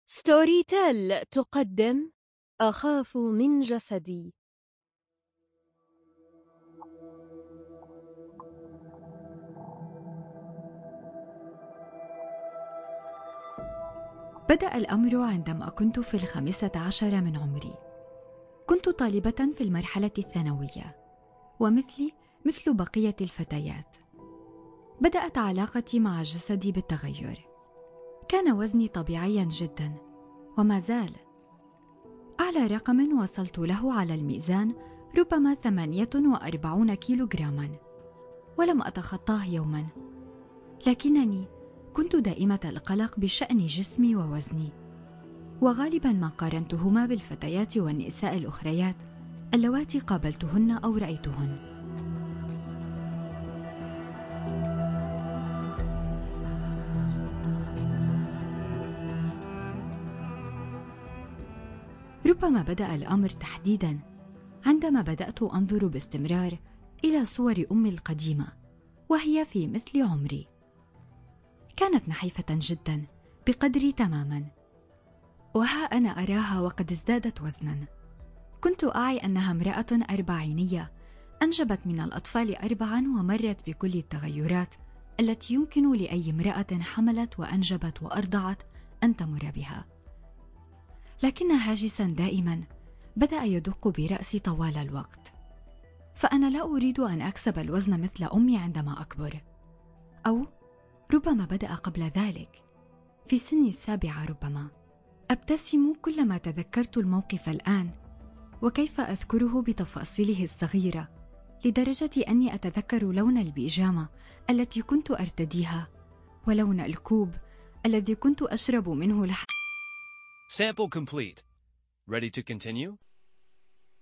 ستوري تيل تقدم أخاف من جسدي. بدأ الأمر عندما كنت في 15 من عمري. كنت طالبة في المرحلة الثانوية، ومثلي مثل بقية الفتيات بدأت علاقتي مع جسدي بالتغير. كان وزني طبيعيا جدا وما زال. أعلى رقم وصلت له على الميزان ربما 48 كيلوغراما، ولم أتخطاه يوما، لكنني كنت دائمة القلق بشأن جسمي ووزني، وغالبا ما قارنتهما بالفتيات والنساء الأخريات اللواتي قابلتهن أو رأيتهن. ربما بدأ الأمر تحديدا عندما بدأت أنظر باستمرار إلى صور أمي القديمة وهي في مثل عمري. كانت نحيفة جدا بقدري تماما، وها أنا أراها وقد ازدادت وزنا. كنت أعي أنها امرأة أربعينية أنجبت من الأطفال 4 ومرت بكل التغيرات التي يمكن لأي امرأة حملت وأنجبت وأرضعت أن تمر بها. لكن هاجسا دائما بدأ يدق برأسي طوال الوقت، فأنا لا أريد أن أكسب الوزن مثل أمي عندما أكبر، أو ربما بدأ قبل ذلك في سن 7 ربما. أبتسم كلما تذكرت الموقف الآن، وكيف أذكره بتفاصيله الصغيرة، لدرجة أني أتذكر لون البيجامة التي كنت أرتديها، ولون الكوب الذي كنت أشرب منه Sample complete. Ready to continue?